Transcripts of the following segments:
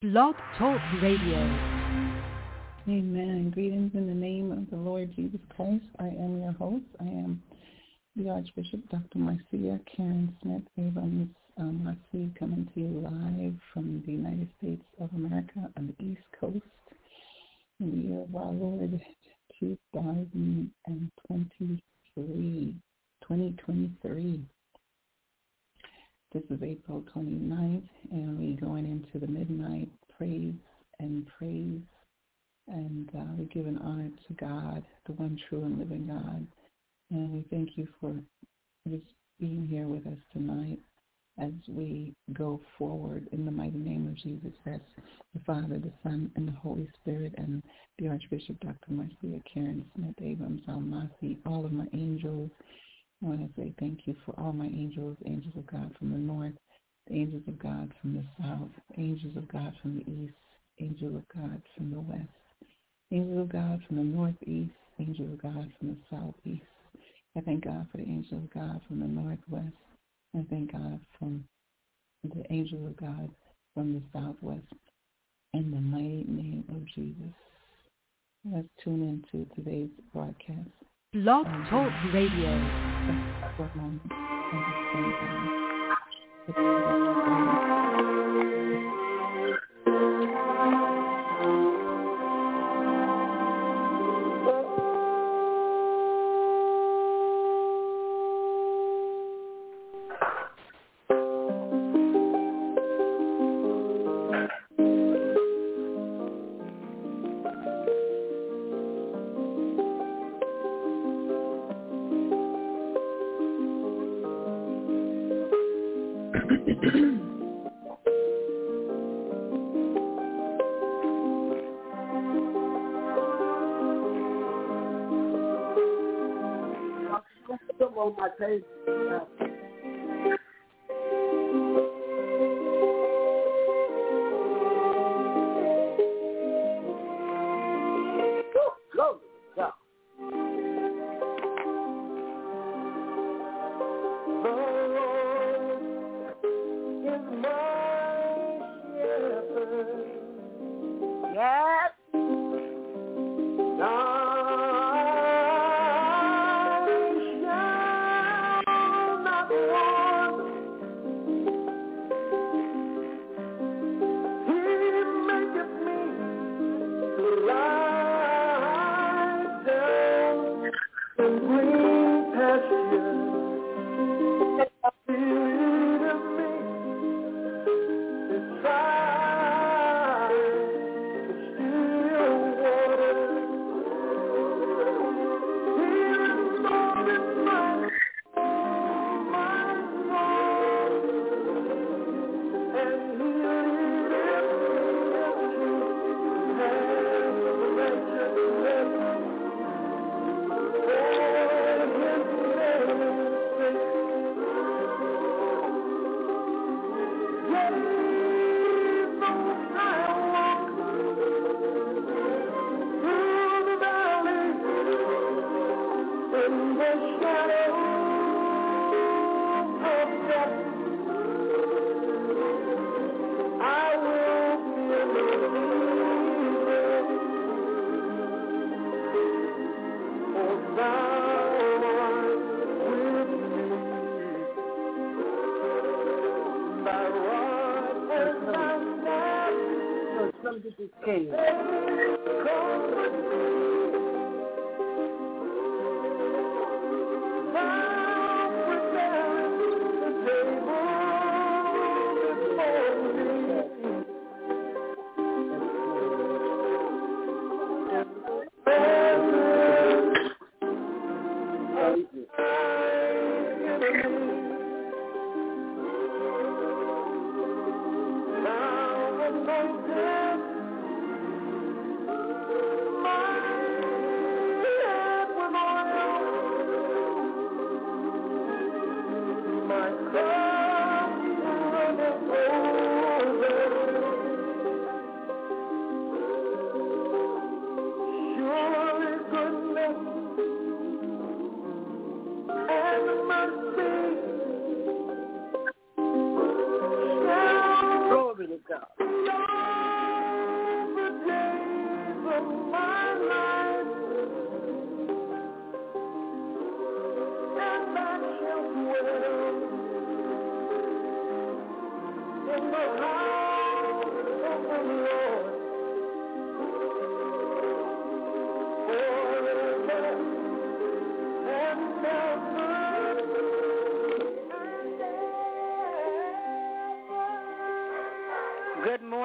Blog Talk Radio. Amen. Greetings in the name of the Lord Jesus Christ. I am your host. I am the Archbishop, Dr. Marcia Karen Smith Abrams Marcy, coming to you live from the United States of America on the East Coast in the year of our Lord 2023. This is April 29th, and we're going into the midnight praise, and we give an honor to God, the one true and living God. And we thank you for just being here with us tonight as we go forward in the mighty name of Jesus Christ, the Father, the Son, and the Holy Spirit, and the Archbishop Dr. Marcia Karen Smith Abrams Almasi, all of my angels. I want to say thank you for all my angels, angels of God from the north, the angels of God from the south, angels of God from the east, angels of God from the west, angels of God from the northeast, angels of God from the southeast. I thank God for the angels of God from the northwest. I thank God for the angels of God from the southwest. In the mighty name of Jesus. Let's tune into today's broadcast. Blog Talk Radio. For a moment, on my page.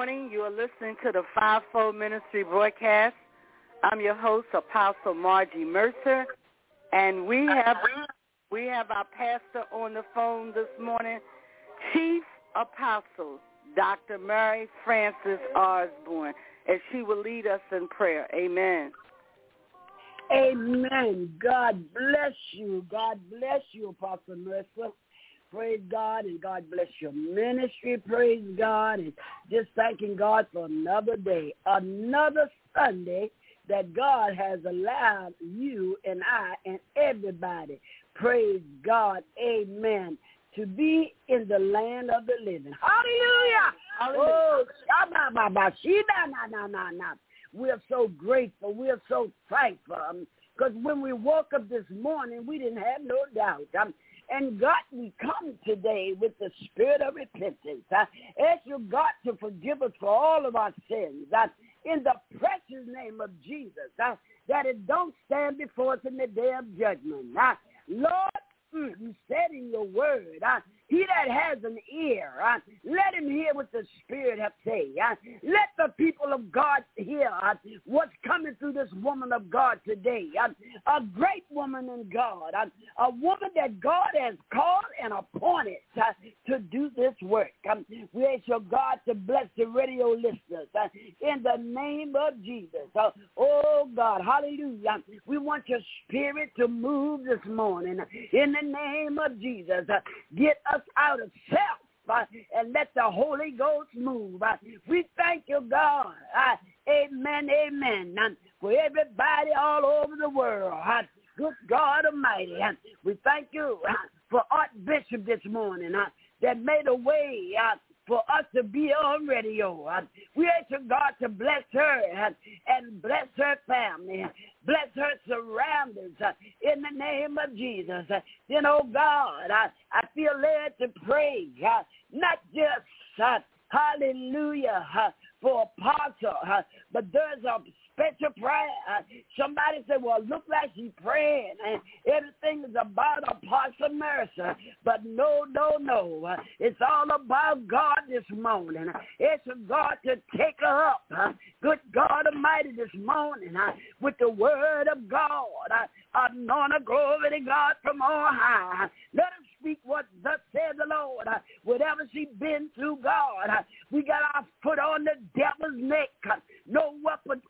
morning. You are listening to the Fivefold Ministry broadcast. I'm your host, Apostle Margie Mercer, and we have our pastor on the phone this morning, Chief Apostle Dr. Mary Frances Osborne, as she will lead us in prayer. Amen. Amen. God bless you. God bless you, Apostle Mercer. Praise God, and God bless your ministry. Praise God, and just thanking God for another day, another Sunday that God has allowed you and I and everybody, praise God, amen, to be in the land of the living. Hallelujah. Oh, we're so grateful. We're so thankful. Because when we woke up this morning, we didn't have no doubt. And God, we come today with the spirit of repentance. Ask you, God, to forgive us for all of our sins. In the precious name of Jesus, that it don't stand before us in the day of judgment. Lord, you said in your word, he that has an ear, let him hear what the Spirit hath say. Let the people of God hear what's coming through this woman of God today. A great woman in God, a woman that God has called and appointed to do this work. We ask your God to bless the radio listeners in the name of Jesus. Oh God, hallelujah. We want your Spirit to move this morning in the name of Jesus. Get us out of self and let the Holy Ghost move. We thank you, God. Amen, amen. For everybody all over the world. Good God Almighty. We thank you for Archbishop this morning that made a way for us to be on radio. We ask you, God, to bless her and bless her family. Bless her surroundings in the name of Jesus. Then, oh God, I feel led to pray, not just, hallelujah, for Apostle, but there's a special prayer. Somebody said, well, look like she's praying and everything is about Apostle Mercer. But no. It's all about God this morning. It's for God to take her up. Good God Almighty this morning with the word of God. Anoint her, glory to God from on high. Let her speak what thus said the Lord. Whatever she's been through, God, we got our foot on the devil's neck. No weapon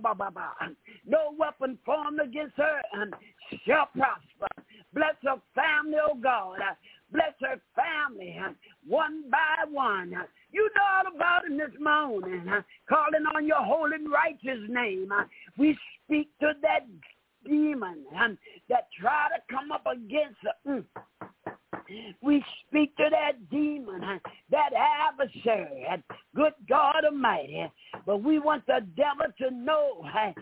formed against her shall prosper. Bless her family, oh God. Bless her family one by one. You know all about it this morning. Calling on your holy and righteous name. We speak to that demon that try to come up against her. We speak to that demon, that adversary, good God Almighty. But we want the devil to know,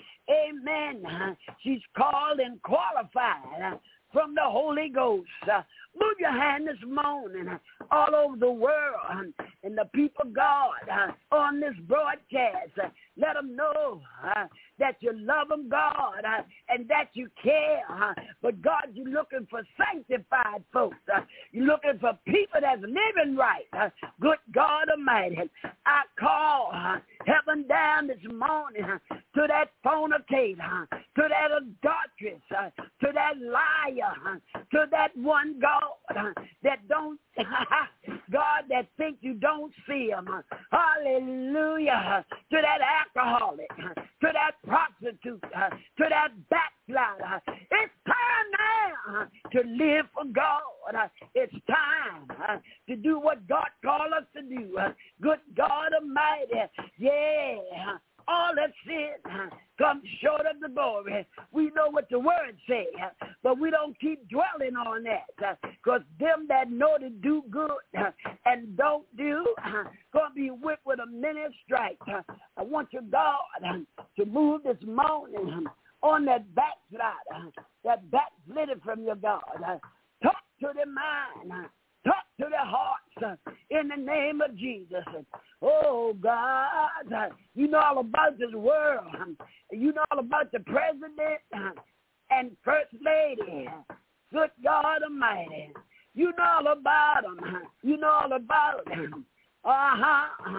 amen, she's called and qualified from the Holy Ghost. Move your hand this morning all over the world and the people of God on this broadcast. Let them know that you love them, God, and that you care. But God, you're looking for sanctified folks. You're looking for people that's living right. Good God Almighty. I call heaven down this morning to that fornicator, to that adulteress, to that liar, to that one God that don't, God, that think you don't see him. Hallelujah. To that alcoholic, to that prostitute, to that backslider. It's time now to live for God. It's time to do what God called us to do. Good God Almighty. Yeah. All that sin comes short of the glory. We know what the word says, but we don't keep dwelling on that, because them that know to do good and don't do, going to be whipped with a many stripes. I want you, God, to move this morning on that backslider, that backslidden from your God. Talk to their mind. Talk to their hearts in the name of Jesus. Oh, God, you know all about this world. You know all about the president and first lady. Good God Almighty. You know all about them. You know all about them.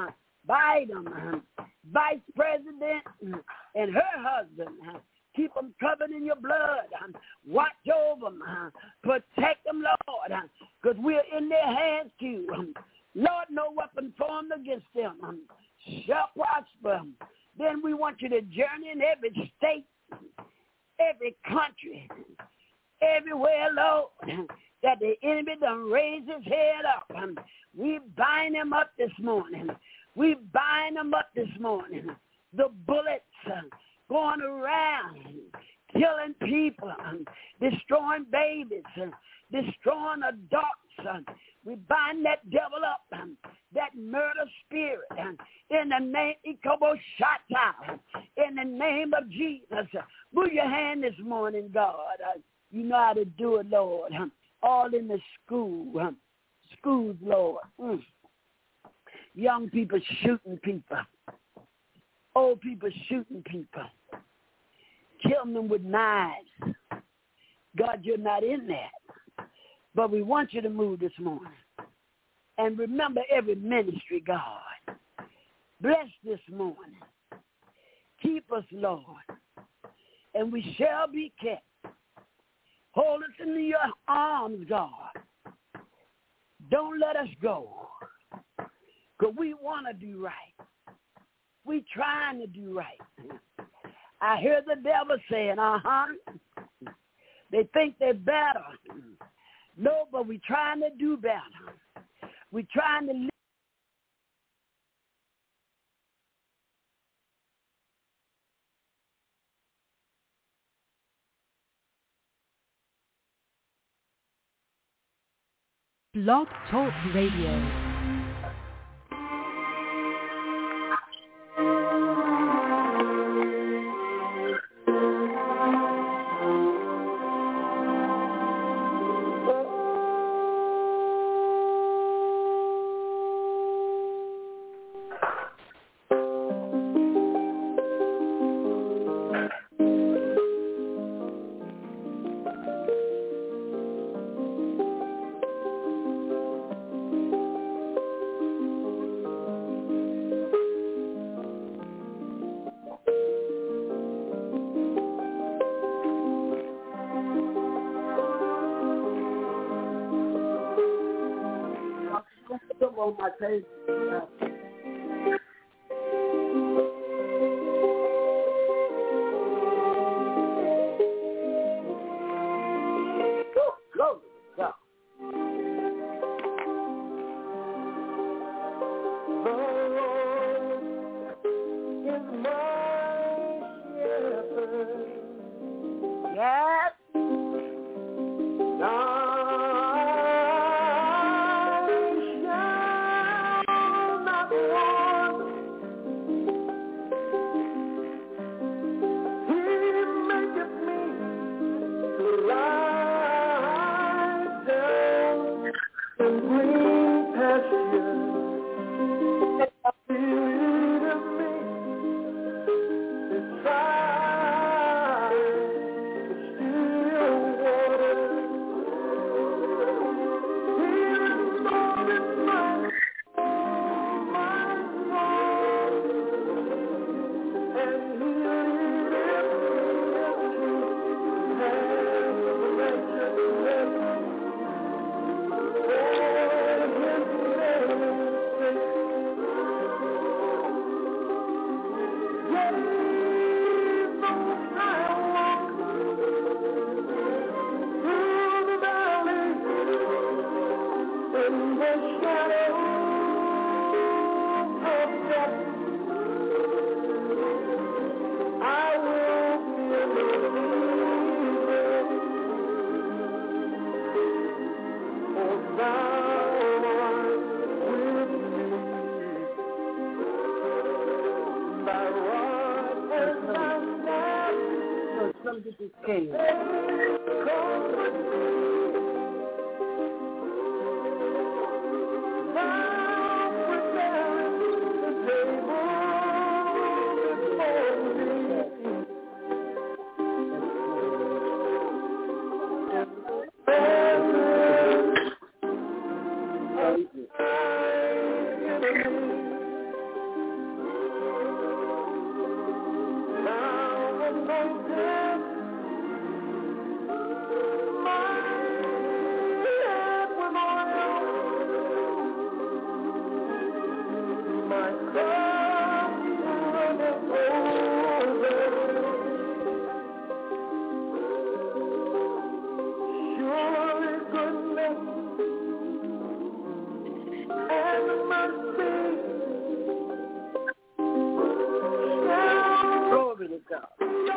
Biden, Vice President, and her husband. Keep them covered in your blood. Watch over them. Protect them, Lord, because we're in their hands too. Lord, no weapon formed against them shall prosper. Then we want you to journey in every state, every country, everywhere, Lord, that the enemy done raised his head up. We bind him up this morning. We bind them up this morning. The bullets going around, killing people, destroying babies, destroying adults. We bind that devil up, that murder spirit, in the name in the name of Jesus. Move your hand this morning, God. You know how to do it, Lord. All in the schools, Lord. Young people shooting people. Old people shooting people. Killing them with knives. God, you're not in that. But we want you to move this morning. And remember every ministry, God. Bless this morning. Keep us, Lord. And we shall be kept. Hold us into your arms, God. Don't let us go. Because we want to do right. We trying to do right. I hear the devil saying, they think they're better. No, but we trying to do better. We trying to live. Blog Talk Radio. On my page. up.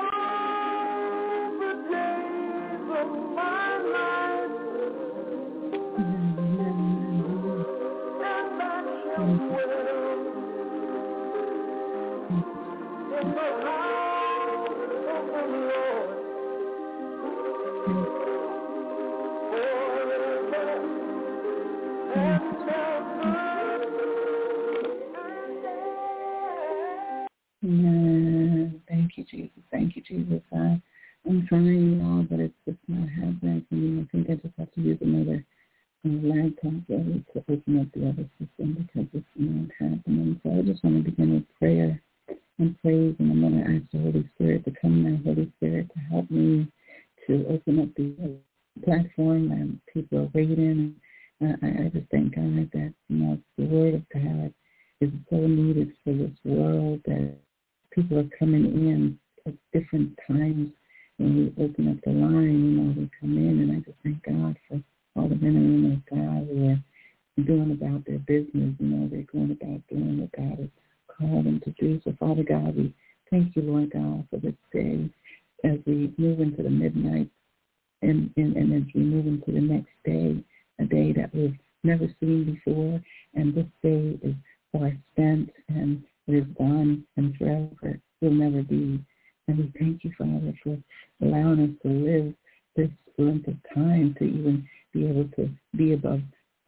Thank you, Jesus. Thank you, Jesus. I'm trying, y'all, but it's just not happening for me. I think I just have to use another laptop to open up the other system because it's not happening. So I just want to begin with prayer and praise, and I'm going to ask the Holy Spirit to come now, Holy Spirit, to help me to open up the platform and people are waiting. I just thank God that, the Word of God is so needed for this world, that people are coming in at different times. When we open up the line, they come in, and I just thank God for all the men and women of God who are doing about their business. They're going about doing what God has called them to do. So, Father God, we thank you, Lord God, for this day as we move into the midnight and as we move into the next day, a day that we've never seen before. And this day is far spent, and it is gone, and forever will never be. And we thank you, Father, for allowing us to live this length of time, to even be able to be above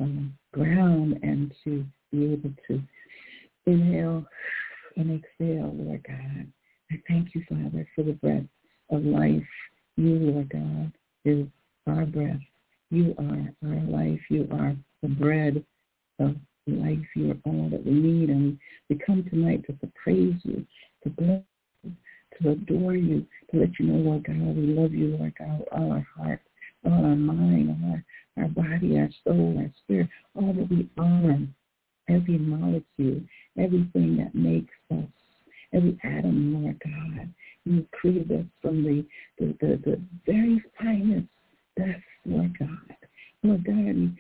ground and to be able to inhale and exhale, Lord God. I thank you, Father, for the breath of life. You, Lord God, is our breath. You are our life. You are the bread of life. You are all that we need. And we come tonight just to praise you, to bless you, to adore you, to let you know, Lord God, we love you, Lord God, with all our heart, all our mind, all our body, our soul, our spirit, all that we are, every molecule, everything that makes us, every atom, Lord God. You created us from the very finest dust, Lord God. Lord God,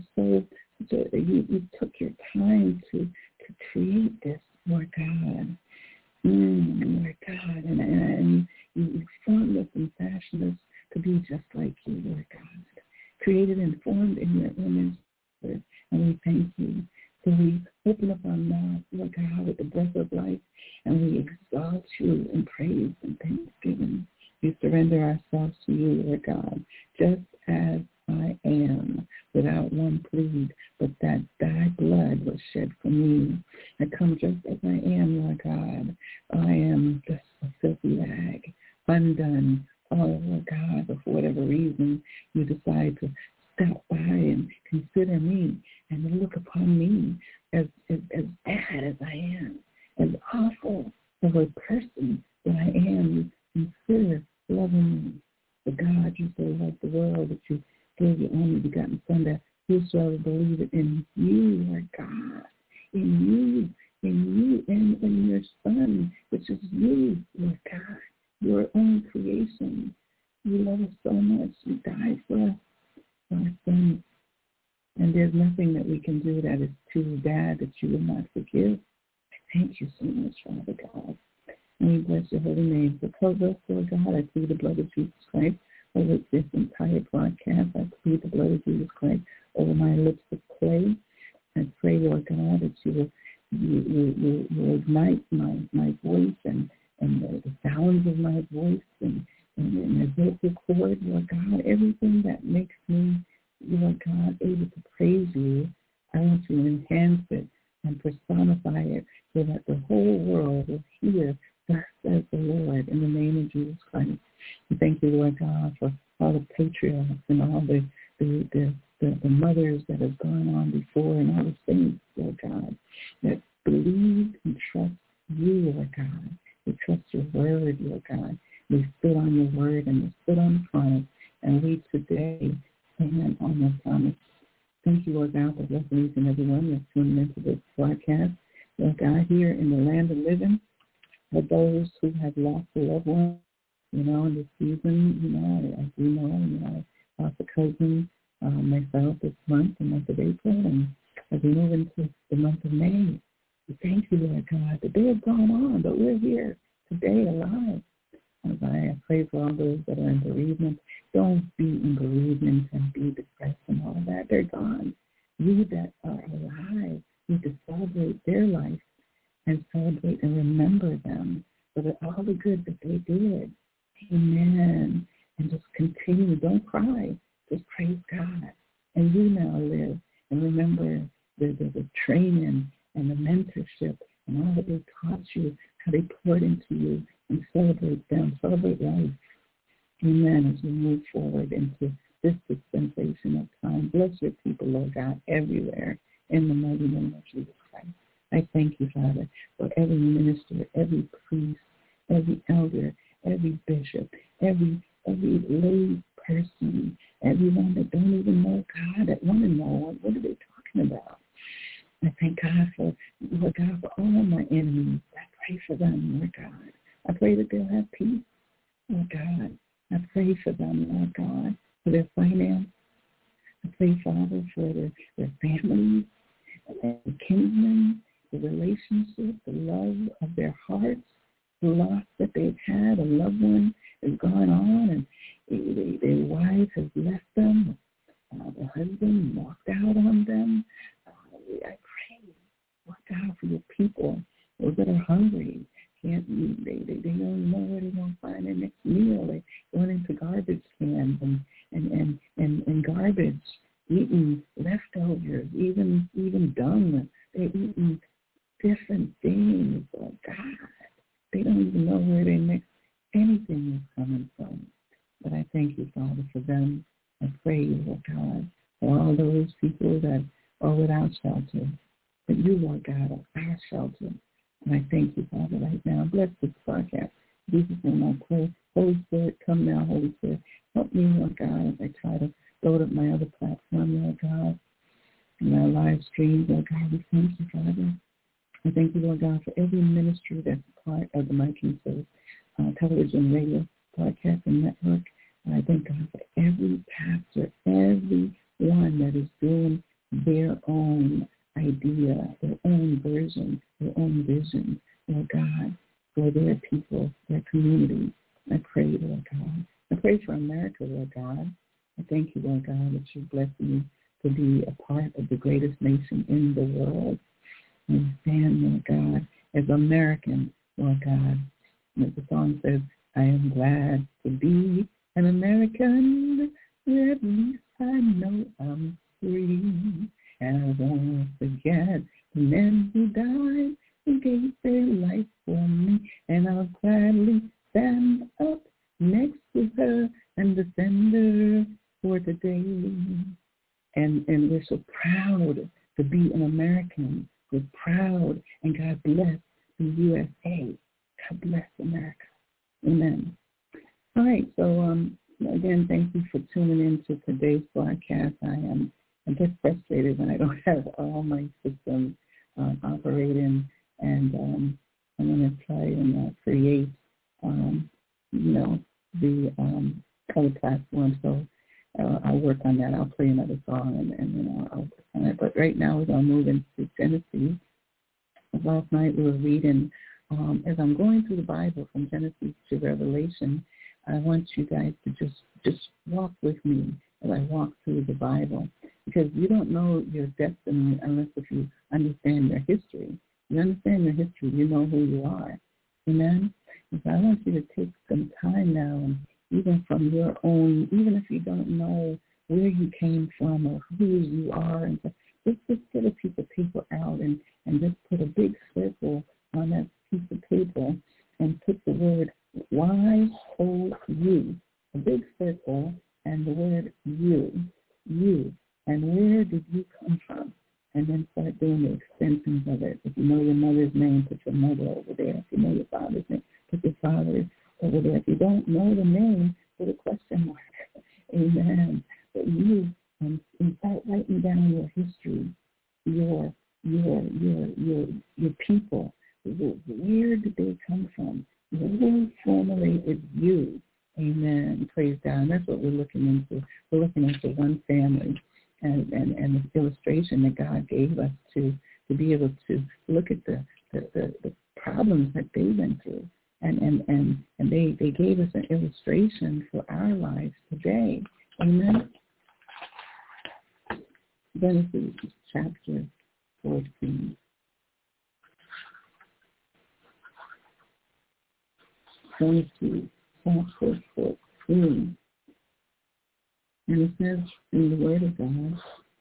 you took your time to create this, Lord God. Lord God, and you formed us and fashioned us to be just like you, Lord God. Created and formed in your image, Lord, and we thank you. So we open up our mouth, Lord God, with the breath of life, and we exalt you in praise and thanksgiving. We surrender ourselves to you, Lord God, just as I am, without one plea, but that thy blood was shed for me. I come just as I am, Lord God. I am just a filthy rag, undone. Oh, Lord God, but for whatever reason, you decide to stop by and consider me and look upon me as bad as I am, as awful of a person that I am. You consider loving me. But God, you so loved the world that you gave your only begotten Son, that whosoever believeth in you, Lord God, in you, and in your Son, which is you, Lord God, your own creation. You love us so much. You died for us, our sins. And there's nothing that we can do that is too bad that you will not forgive. I thank you so much, Father God. And we bless your holy name. So cover us, Lord God. I plead the blood of Jesus Christ over this entire broadcast. I plead the blood of Jesus Christ over my lips of clay. I pray, Lord God, that you will ignite my voice and the sounds of my voice and the vocal cord, Lord God, everything that makes me, Lord God, able to praise you. I want you to enhance it and personify it so that the whole world will hear thus says the Lord, in the name of Jesus Christ. We thank you, Lord God, for all the patriarchs and all the mothers that have gone on before and all the saints, Lord God, that believe and trust you, Lord God. We trust your word, Lord God. We stood on your word and we stood on the promise, and we today stand on your promise. Thank you, Lord God, for blessing each and every one that's tuning into this broadcast. Lord God, here in the land of living, for those who have lost a loved one, in this season, as we know, I lost a cousin myself this month, the month of April, and as we move into the month of May, we thank you, Lord God, that they have gone on, but we're here today alive I pray for all those that are in bereavement. Don't be in bereavement and be depressed and all of that. They're gone. You that are alive need to celebrate their life and celebrate and remember them for all the good that they did. Amen. And just continue. Don't cry. Just praise God. And you now live and remember the training and the mentorship and all that they taught you, how they poured into you, and celebrate them. Celebrate life. Amen. As we move forward into this dispensation of time. Bless your people, Lord God, everywhere in the mighty name of Jesus Christ. I thank you, Father, for every minister, every priest, every elder, every bishop, every lay person, everyone that don't even know God, that want to know what are they talking about. I thank God for, Lord God, for all my enemies. I pray for them, Lord God. I pray that they'll have peace, Lord God. I pray for them, Lord God, for their finance. I pray, Father, for their families, their kinsmen, the relationship, the love of their hearts, the loss that they've had, a loved one has gone on, and their wife has left them, the husband walked out on them. I pray, Lord God, for your people, those that are hungry. They don't know where they're going to find their next meal. They're going into garbage cans and garbage, eating leftovers, even dung. They're eating different things. Oh, God. They don't even know where their next anything is coming from. But I thank you, Father, for them. I pray, Lord God, for all those people that are without shelter. But you, Lord God, are our shelter. And I thank you, Father, right now. Bless this podcast. In Jesus' name I pray. Holy Spirit, come now, Holy Spirit. Help me, Lord God, as I try to load up my other platform, Lord God, and our live stream, Lord God. We thank you, Father. I thank you, Lord God, for every ministry that's part of the My King Service television, radio, broadcast, and network. And I thank God for every pastor, every one that is doing their own idea, their own version, their own vision, Lord God, for their people, their community. I pray, Lord God. I pray for America, Lord God. I thank you, Lord God, that you bless me to be a part of the greatest nation in the world. And stand, Lord God, as American, Lord God. And as the song says, I am glad to be an American. At least I know I'm free. And I won't forget the men who died, who gave their life for me. And I'll gladly stand up next to her and defend her for today. And we're so proud to be an American. We're proud, and God bless the USA. God bless America. Amen. All right, so again, thank you for tuning in to today's broadcast. I get frustrated when I don't have all my systems operating, and I'm going to try and create, the other platform. So I'll work on that. I'll play another song, and I'll work on it. But right now we're going to move into Genesis. Last night we were reading, as I'm going through the Bible from Genesis to Revelation, I want you guys to just walk with me as I walk through the Bible, because you don't know your destiny unless if you understand your history. You understand your history, you know who you are. Amen? And so I want you to take some time now, and even from your own, even if you don't know where you came from or who you are, and so just get a piece of paper out and just put a big circle on that piece of paper and put the word Y-O-U, a big circle, and the word you, and where did you come from? And then start doing the extensions of it. If you know your mother's name, put your mother over there. If you know your father's name, put your father over there. If you don't know the name, put a question mark. Amen. But you, and start writing down your history, your people. Where did they come from? Who formulated you? Amen. Praise God. And that's what we're looking into. We're looking into one family and the illustration that God gave us to be able to look at the problems that they went through And they gave us an illustration for our lives today. Amen. Genesis chapter 14. Genesis chapter 14. And it says in the Word of God,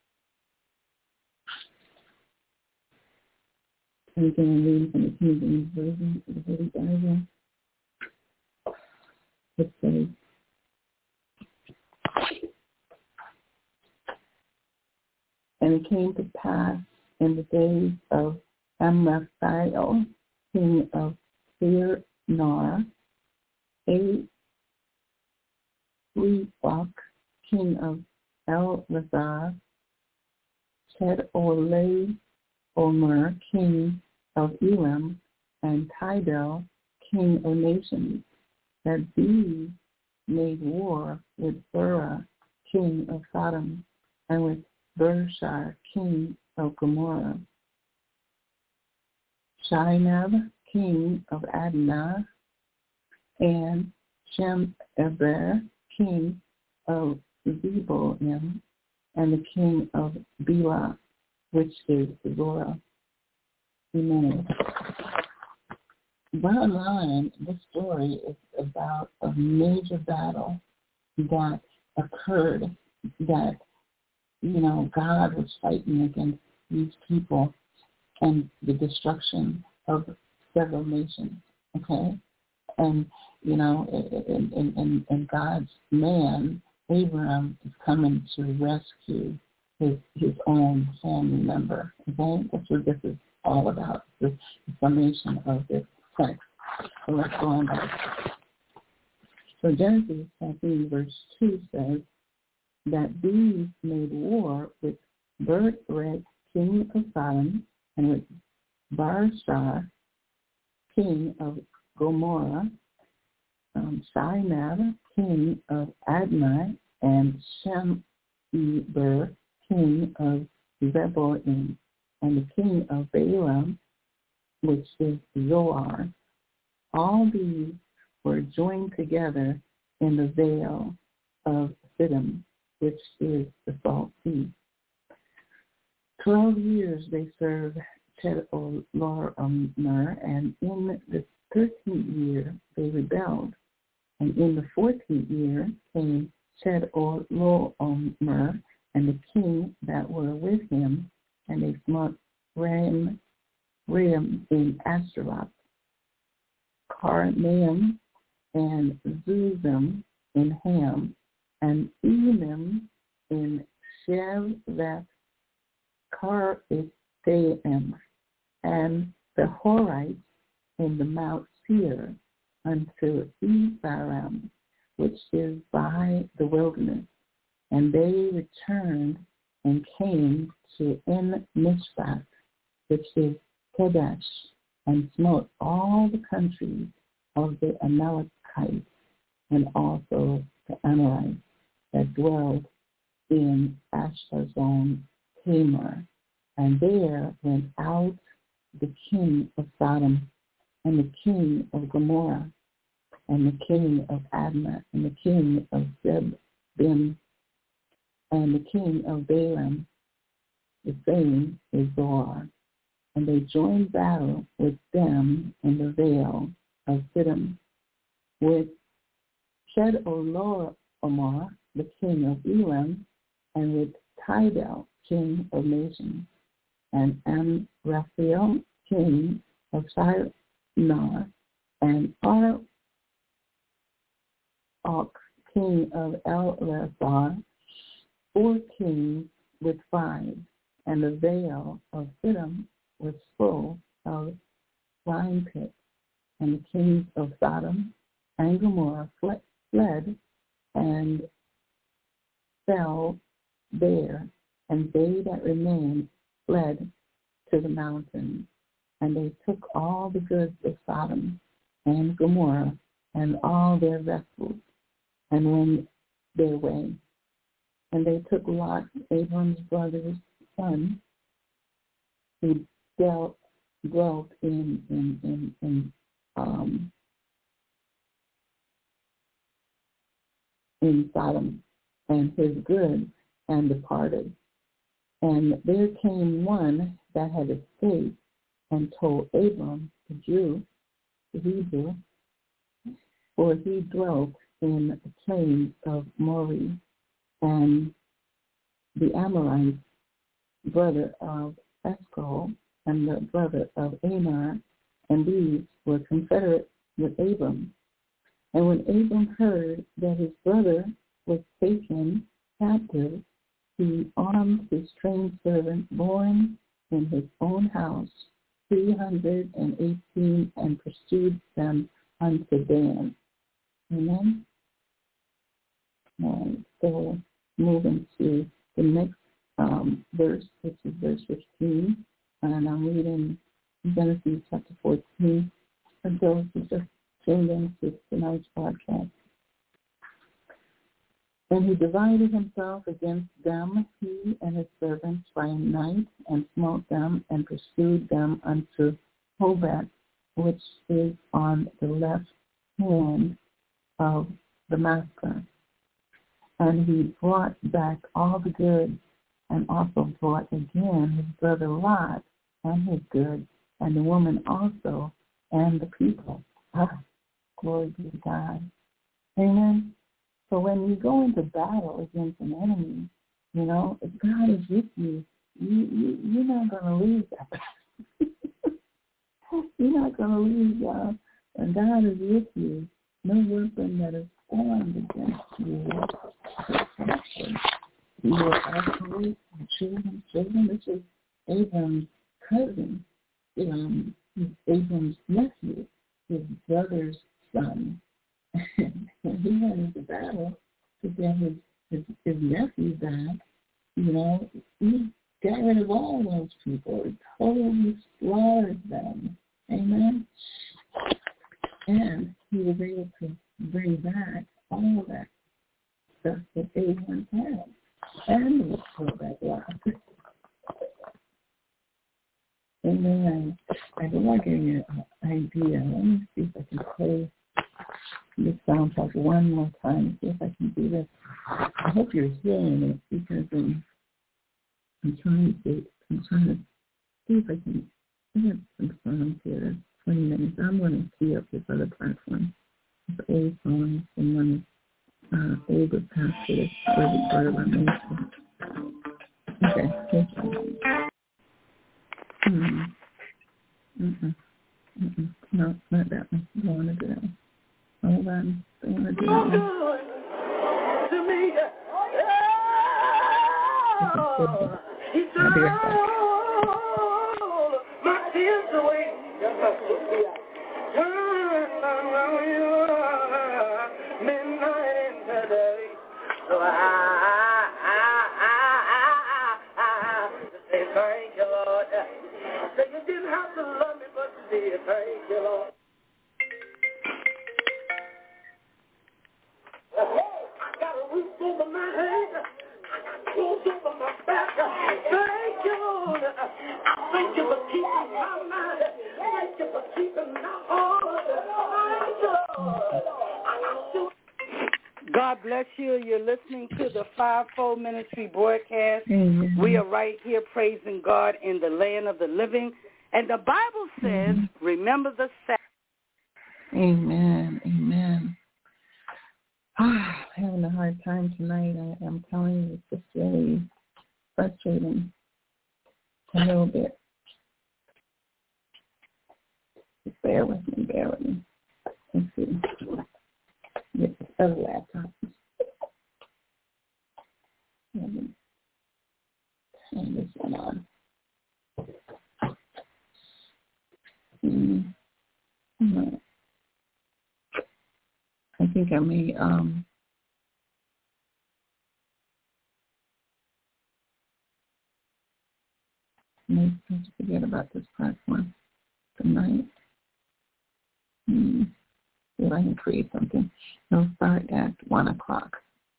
and again I'm reading from the King James Version of the Holy Bible. It says, and it came to pass in the days of Amraphel, king of Shinar, Rewach, king of El-Lazar, Chedorlaomer, king of Elam, and Tidal, king of nations, that these made war with Bera, king of Sodom, and with Bershar, king of Gomorrah, Shinab, king of Adnah, and Shemeber, king of Zeboim, and the king of Bela, which is Zorah. Amen. Bottom line, this story is about a major battle that occurred, that, God was fighting against these people and the destruction of several nations, okay? And, and God's man, Abraham, is coming to rescue his own family member, okay? That's what this is all about, the summation of this text. So let's go on back. So Genesis 14 verse 2 says that these made war with Bered, king of Sodom, and with Barshar, king of Gomorrah, Shinab, king of Adnah, and Shemeber, king of Zeboim, and the king of Balaam, which is Zoar. All these were joined together in the vale of Siddim, which is the Salt Sea. 12 years they served Chedorlaomer, and in the 13th year they rebelled. And in the 14th year came Chedorlaomer and the king that were with him, and they smote Ram in Ashtaroth, Karnaim and Zuzim in Ham, and Elim in Shevath Karitaim, and the Horites in the Mount Seir unto Ephraim, which is by the wilderness. And they returned and came to En-Mishpat, which is Kadesh, and smote all the countries of the Amalekites, and also the Amorites that dwelled in Ashazon Tamar. And there went out the king of Sodom, and the king of Gomorrah, and the king of Adnah, and the king of Zebim, and the king of Balaam, the same is Zoar. And they joined battle with them in the vale of Siddim, with Chedorlaomer, the king of Elam, and with Tidal, king of nations, and Amraphel, king of Shinar, and Arok, king of El-Lazar, 4 kings with 5, and the vale of Siddim was full of lime pits, and the kings of Sodom and Gomorrah fled and fell there, and they that remained fled to the mountains, and they took all the goods of Sodom and Gomorrah and all their vessels, and went their way. And they took Lot, Abram's brother's son, who dwelt in in Sodom and his goods, and departed. And there came one that had escaped and told Abram, the Jew, the Hebrew, for he dwelt in the plains of Moreh, and the Amorite, brother of Eshcol, and the brother of Aner, and these were confederate with Abram. And when Abram heard that his brother was taken captive, he armed his trained servant born in his own house, 318, and pursued them unto Dan. Amen. And so moving to the next verse, which is verse 15, and I'm reading Genesis chapter 14. And those who just tuned in to tonight's podcast. And he divided himself against them, he and his servants, by night, and smote them, and pursued them unto Hobah, which is on the left hand of Damascus. And he brought back all the goods, and also brought again his brother Lot and his goods, and the woman also, and the people. Glory be to God. Amen. So when you go into battle against an enemy, you know, if God is with you, you're not going to lose that. You're not going to lose, y'all. And God is with you. No weapon that is formed against you. You are absolute children. This is Abram's cousin, Abram's nephew, his brother's son. And he went into battle to get his nephew back. You know, he got rid of all those people. He totally slaughtered them. Amen. And he was able to bring back all that stuff that Abraham had. And he was pulled back Lot. Amen. I don't want to give you an idea. Let me see if I can play this soundtrack one more time. See if I can do this. I hope you're hearing it because I'm trying to see if I can. I have some songs here. 20 minutes. I'm going to see up this other platform. It's old songs from one older pastor that's really part of our ministry. Okay, thank you. No, not that one. I don't want to do that one. Hold on. Don't want to do that one. To me. I'll be right back. My tears away. Midnight and today. So I say thank you, Lord. Say you didn't have to love me, but you did. Thank you, Lord. I got a roof over my head. I got clothes over my back. Thank you, Lord. Thank you for keeping my mind. Thank you for keeping my heart. Thank you, Lord. God bless you. You're listening to the Fivefold Ministry broadcast. Amen. We are right here praising God in the land of the living. And the Bible says, remember the Sabbath. Amen. Amen. I'm having a hard time tonight. I'm telling you, it's just really frustrating a little bit. Just bear with me. Let's see. Get this other laptop. Let me turn this one on. I think I may forget about this platform tonight. See if I can create something. It'll start at 1 o'clock.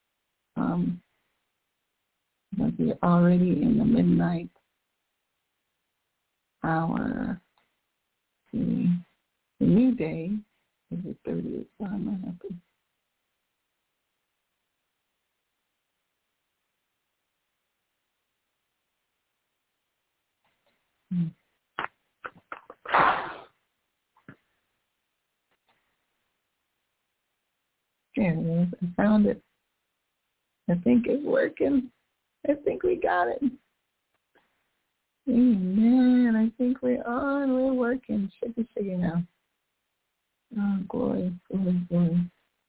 But we're already in the midnight hour. The new day is the 30th, so I'm going to have to There it is. I found it. I think it's working. I think we got it. Amen. I think we're on. We're working. Should be figuring now. Oh, glory, glory, glory.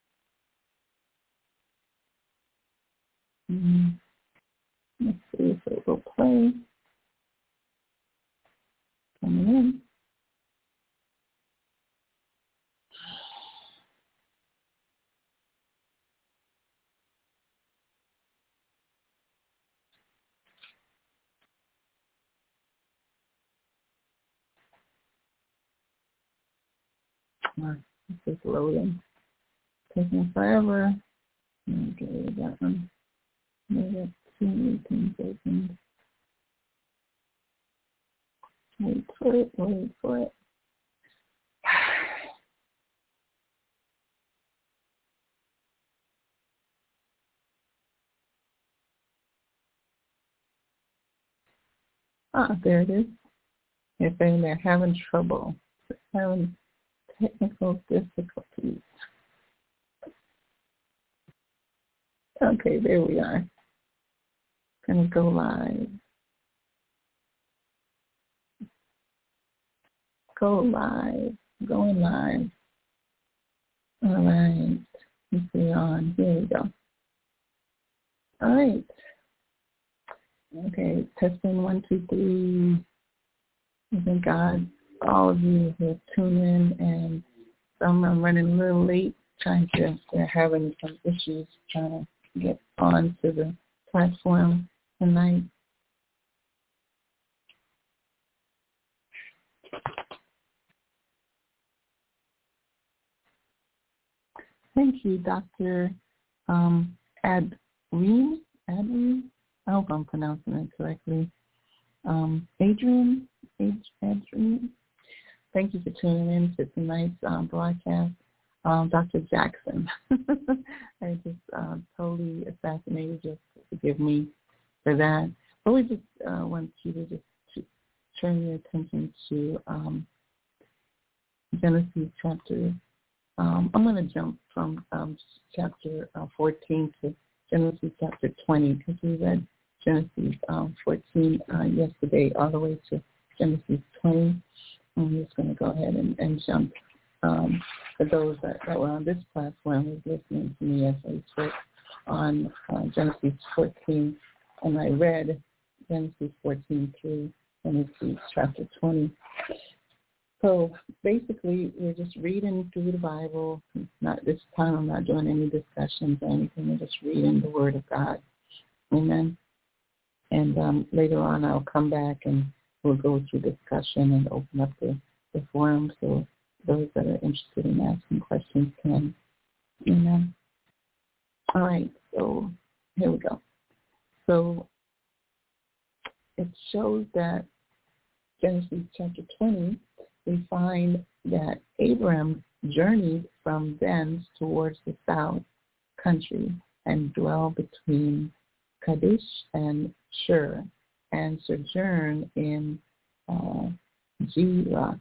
Let's see if it will play. Coming in. This is loading. Taking forever. Okay, we got one. We got 2 new things open. Wait for it, wait for it. There it is. They're saying they're having trouble, having technical difficulties. Okay, there we are. Gonna go live. Go live. Going live. All right. Let's see on. Here we go. All right. Okay, testing 1, 2, 3. I thank God all of you who have tuned in, and some I'm running a little late, they're having some issues trying to get on to the platform tonight. Thank you, Dr. Adrien. I hope I'm pronouncing it correctly. Adrian. Thank you for tuning in to tonight's broadcast. Dr. Jackson. I just totally assassinated you. Forgive me for that. But we just want you to just turn your attention to Genesis chapter. I'm going to jump from chapter 14 to Genesis chapter 20 because we read Genesis 14 yesterday all the way to Genesis 20. I'm just going to go ahead and jump. For those that were on this platform was listening to me as I spoke on Genesis 14, and I read Genesis 14 through Genesis chapter 20. So basically, we're just reading through the Bible. Not this time, I'm not doing any discussions or anything. We're just reading the Word of God. Amen. And later on, I'll come back and we'll go through discussion and open up the forum so those that are interested in asking questions can. Amen. All right, so here we go. So it shows that Genesis chapter 20, we find that Abram journeyed from thence towards the south country and dwelled between Kadesh and Shur and sojourned in Gerar.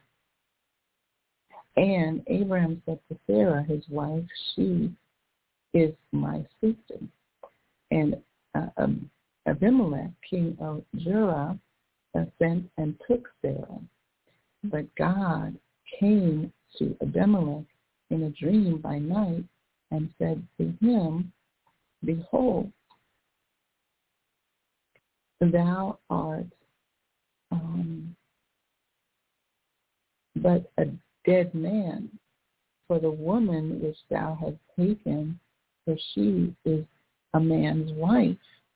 And Abraham said to Sarah, his wife, she is my sister. And Abimelech, king of Gerar, sent and took Sarah. But God came to Abimelech in a dream by night and said to him, behold, thou art but a dead man, for the woman which thou hast taken, for she is a man's wife.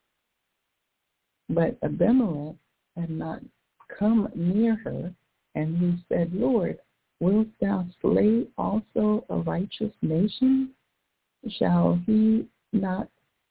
But Abimelech had not come near her, and he said, Lord, wilt thou slay also a righteous nation? Shall he not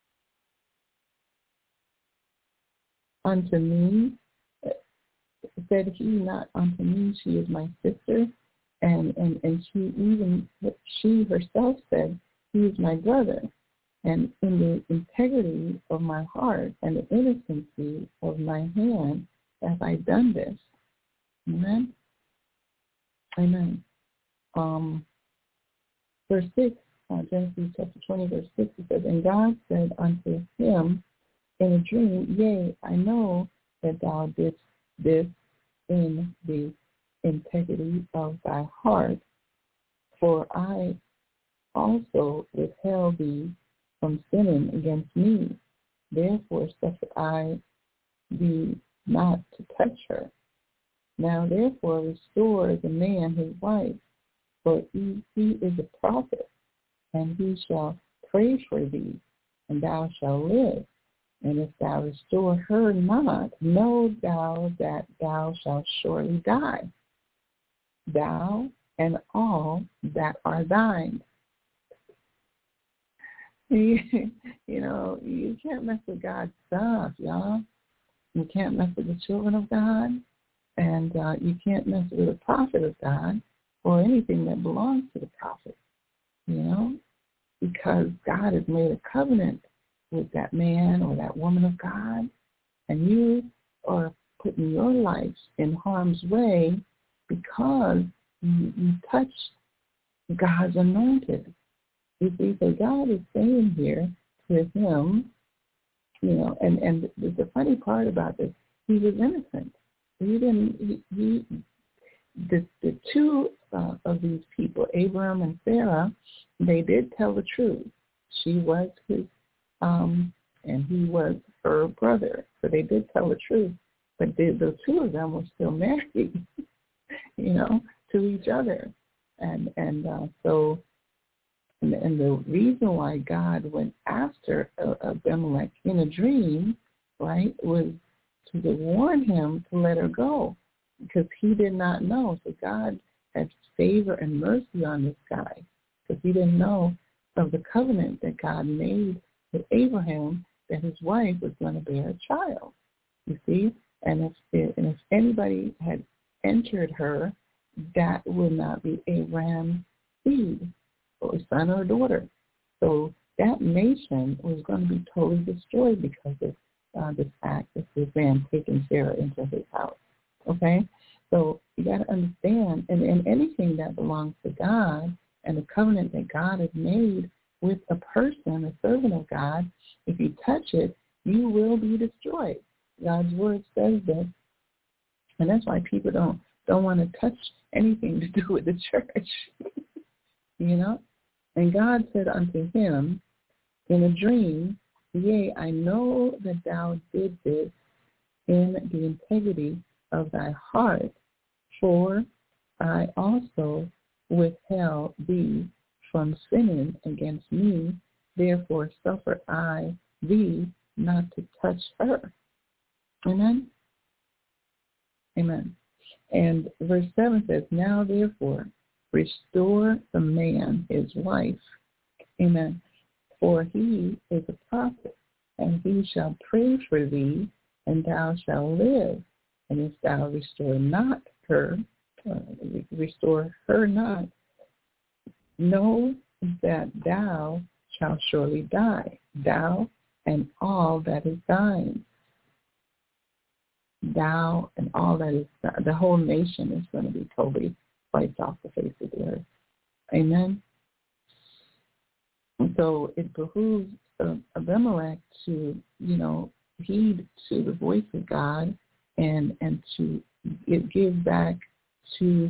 unto me, said he not unto me, she is my sister? And she herself said, he is my brother. And in the integrity of my heart and the innocency of my hand have I done this. Amen? Amen. Verse 6, Genesis chapter 20, verse 6, it says, and God said unto him in a dream, yea, I know that thou didst this in the integrity of thy heart, for I also withheld thee from sinning against me. Therefore suffered I thee not to touch her. Now therefore restore the man his wife, for he is a prophet, and he shall pray for thee, and thou shalt live. And if thou restore her not, know thou that thou shalt surely die, thou and all that are thine. You know, you can't mess with God's stuff, y'all. You can't mess with the children of God, and you can't mess with the prophet of God or anything that belongs to the prophet, you know, because God has made a covenant with that man or that woman of God, and you are putting your life in harm's way because you touched God's anointed. You see, so God is saying here to him, you know, and the funny part about this, he was innocent. The two of these people, Abraham and Sarah, they did tell the truth. She was his, and he was her brother. So they did tell the truth. But the two of them were still married, you know, to each other. And the reason why God went after Abimelech in a dream, right, was to warn him to let her go, because he did not know. So God had favor and mercy on this guy, because he didn't know of the covenant that God made with Abraham, that his wife was going to bear a child. You see, and if anybody had entered her, that would not be Abraham's seed, or son or daughter. So that nation was going to be totally destroyed because of this act of this man taking Sarah into his house. Okay? So you got to understand, and anything that belongs to God and the covenant that God has made with a person, a servant of God, if you touch it, you will be destroyed. God's word says this, and that's why people don't want to touch anything to do with the church, you know? And God said unto him in a dream, yea, I know that thou did this in the integrity of thy heart, for I also withheld thee from sinning against me, therefore suffer I thee not to touch her. Amen? Amen. And verse 7 says, now therefore restore the man his wife. Amen. For he is a prophet, and he shall pray for thee, and thou shalt live. And if thou restore her not, know that thou shalt surely die, thou and all that is thine. Thou and all that is thine. The whole nation is going to be totally wiped off the face of the earth. Amen. And so it behooves Abimelech to, you know, heed to the voice of God and to give back to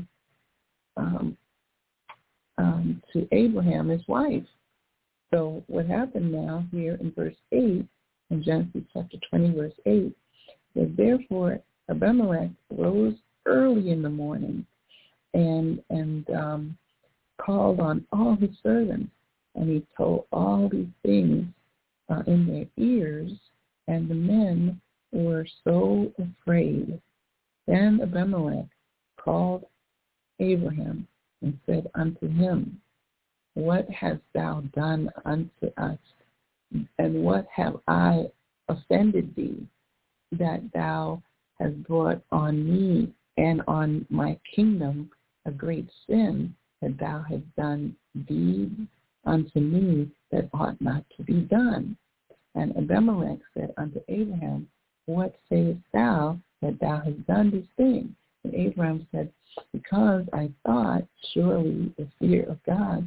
Abraham, his wife. So what happened now here in verse 8, in Genesis chapter 20, verse 8, that therefore Abimelech rose early in the morning and called on all his servants, and he told all these things in their ears, and the men were so afraid. Then Abimelech called Abraham and said unto him, what hast thou done unto us, and what have I offended thee, that thou hast brought on me and on my kingdom a great sin, that thou hast done deeds unto me that ought not to be done? And Abimelech said unto Abraham, what sayest thou that thou hast done these things? And Abraham said, because I thought, surely the fear of God is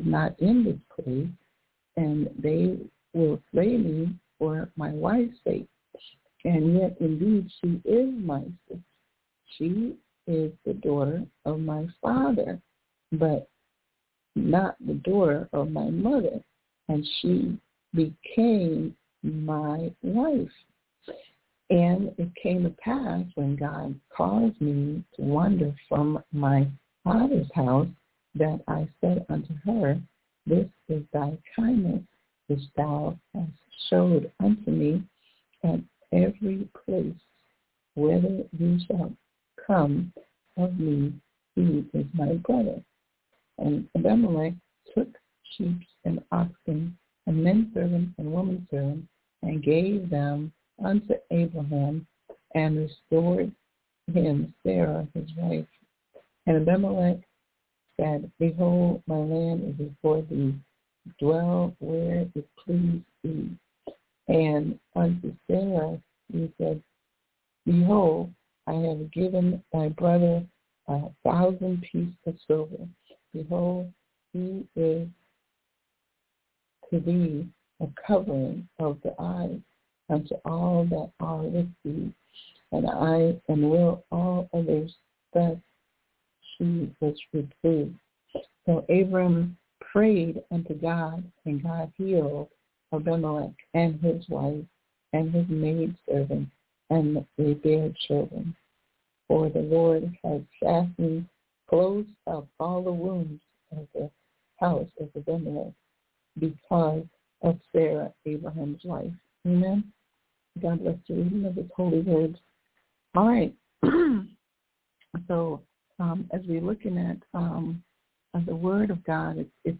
is not in this place, and they will slay me for my wife's sake. And yet, indeed, she is my sister. She is the daughter of my father, but not the daughter of my mother. And she became my wife. And it came to pass when God caused me to wander from my father's house, that I said unto her, this is thy kindness, which thou hast showed unto me at every place, whither you shall come of me, he is my brother. And Abimelech took sheep and oxen, and men servants and women servants, and gave them unto Abraham, and restored him Sarah his wife. And Abimelech said, behold, my land is before thee, dwell where it please thee. And unto Sarah he said, behold, I have given thy brother 1,000 pieces of silver. Behold, he is to thee a covering of the eyes unto all that are with thee, and I and will all others that she was reproved. So Abram prayed unto God, and God healed Abimelech and his wife and his maidservant, and they bare children. For the Lord had fastened closed up all the wombs of the house of Abimelech because of Sarah, Abraham's wife. Amen. God bless the reading of his holy words. All right. So as we're looking at the Word of God, it's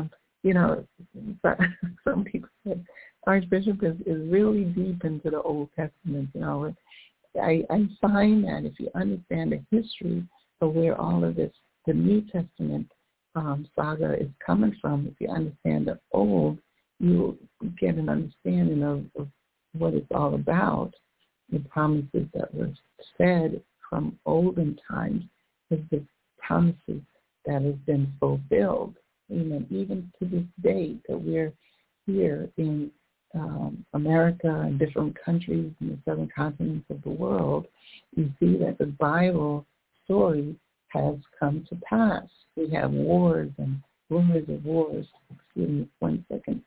some people say Archbishop is really deep into the Old Testament. I find that if you understand the history of where all of this, the New Testament saga is coming from, if you understand the Old, you'll get an understanding of what it's all about. The promises that were said from olden times is the promises that have been fulfilled. Amen. Even to this day that we're here in America and different countries in the seven continents of the world, you see that the Bible story has come to pass. We have wars and rumors of wars. Excuse me 1 second.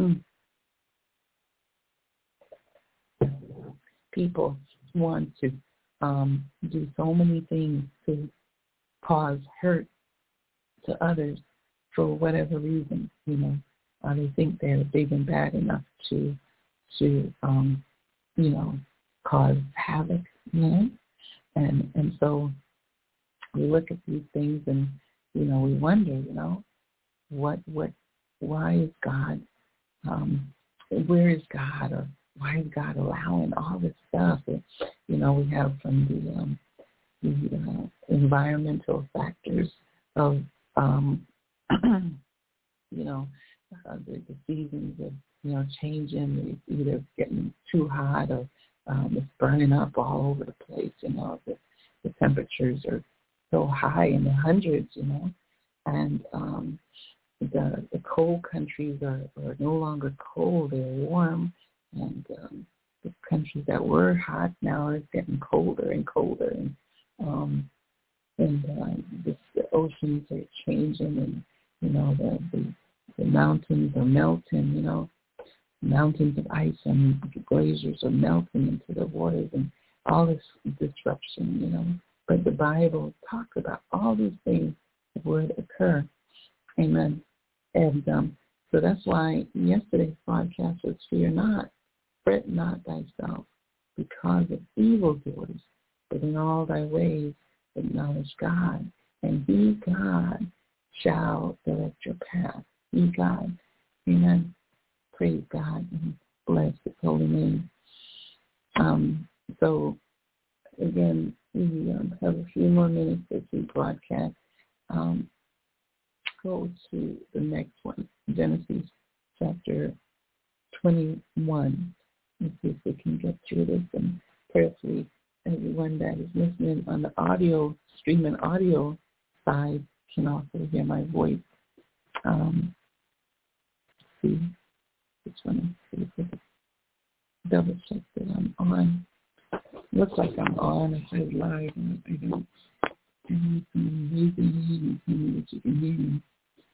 People want to do so many things to cause hurt to others for whatever reason. They think they're big and bad enough to cause havoc. And so we look at these things and we wonder, why is God? Where is God? Or why is God allowing all this stuff? We have from the environmental factors of the seasons of changing. It's either getting too hot or it's burning up all over the place. The temperatures are so high in the hundreds. And the cold countries are no longer cold; they're warm, and the countries that were hot now are getting colder and colder, and the oceans are changing, and the mountains are melting. Mountains of ice and glaciers are melting into the waters, and all this disruption. But the Bible talks about all these things that would occur. Amen. And so that's why yesterday's podcast was fear not, fret not thyself because of evildoers, but in all thy ways acknowledge God, and he, God, shall direct your path. He, God. Amen. Praise God and bless his holy name. So, again, we have a few more minutes as we broadcast. Go to the next one, Genesis chapter 21. Let's see if we can get through this, and prayerfully everyone that is listening on the audio, streaming audio side can also hear my voice. See, just want to see if double check that I'm on. Looks like I'm on. It says live. I don't. And you can raise your hand and tell me that you can hear me.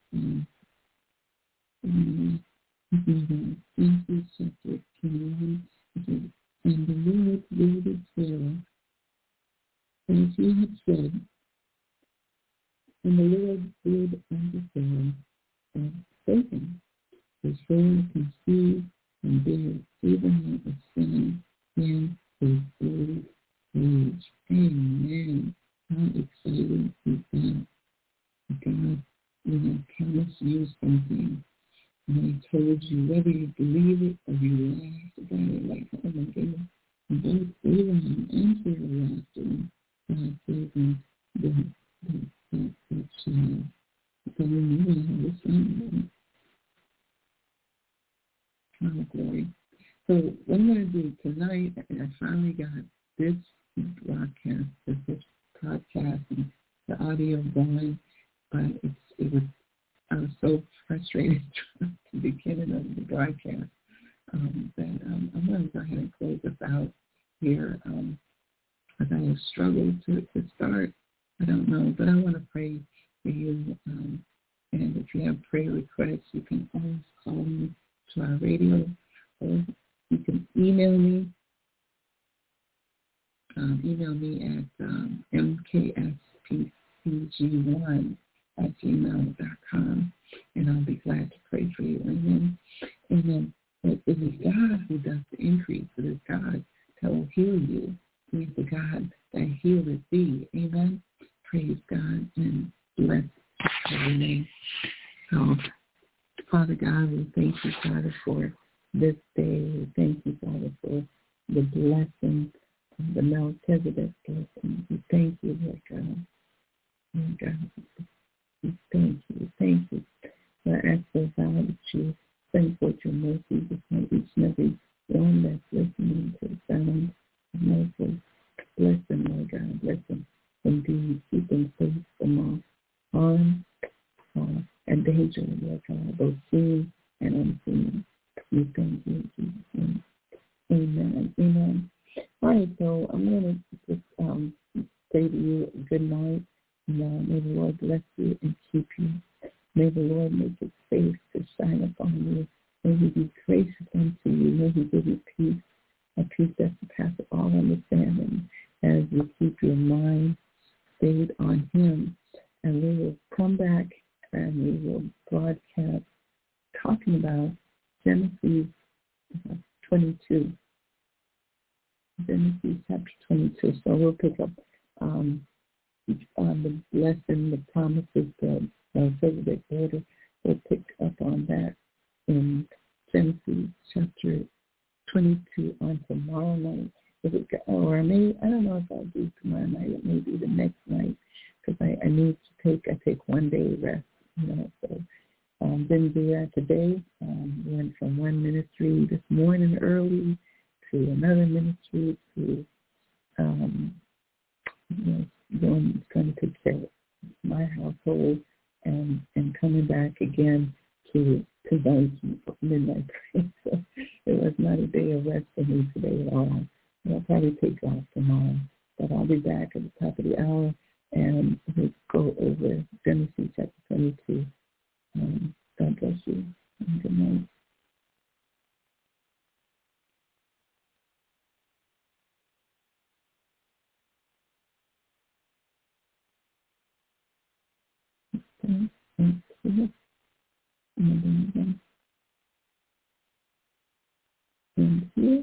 Genesis chapter 21. It says, and the Lord visited Sarah as he had said, and the Lord did unto Sarah and Satan, the Sarah conceived and bare Abraham a son in his old age. Amen. How exciting is that? God, promised you something, and He told you, whether you believe it or you laughed about it, like, oh my goodness, both Abraham and Sarah laughed, and God gave them that child. So we knew how this family. Oh, glory. So what I'm going to do tonight, I finally got this broadcast, this podcast, and the audio going, but I was so frustrated at the beginning of the broadcast that I'm going to go ahead and close this out here. As I have struggled to start, I don't know, but I want to pray for you. And if you have prayer requests, you can always call me to our radio, or you can email me. Email me at mkspcg1@gmail.com, and I'll be glad to pray for you. Amen. Amen. It is God who does the increase. It is God that will heal you. He is the God that healeth thee. Amen. Praise God and bless His holy name. So, Father God, we thank you, Father, for this day. We thank you, Father, for the blessing, the Melchizedek blessing. We thank you, Lord God. Lord God, we thank you. We thank you. I ask, Lord God, that you send forth your mercy upon each and every one that's listening to the sound of my voice. Bless them, Lord God. Bless them indeed. Keep them safe from all harm and danger, Lord God, both seen and unseen. We thank you in Jesus' name. Amen. Amen. All right, so I'm going to just say to you good night. And, may the Lord bless you and keep you. May the Lord make His face to shine upon you. May He be gracious unto you. May He give you peace, a peace that surpasses all understanding, as you keep your mind stayed on Him. And we will come back and we will broadcast talking about Genesis 22. Genesis chapter 22. So we'll pick up on the blessing, the promises, the Melchizedek order. We'll pick up on that in Genesis chapter 22 on tomorrow night. I don't know if I'll do tomorrow night. It may be the next night, because I need to take 1 day rest, so didn't do that today. Went from one ministry this morning early to another ministry to going to take care of my household and coming back again to midnight prayer. So it was not a day of rest for me today at all. I'll probably take off tomorrow, but I'll be back at the top of the hour and we'll go over Genesis chapter 22. God bless you and good night. And here,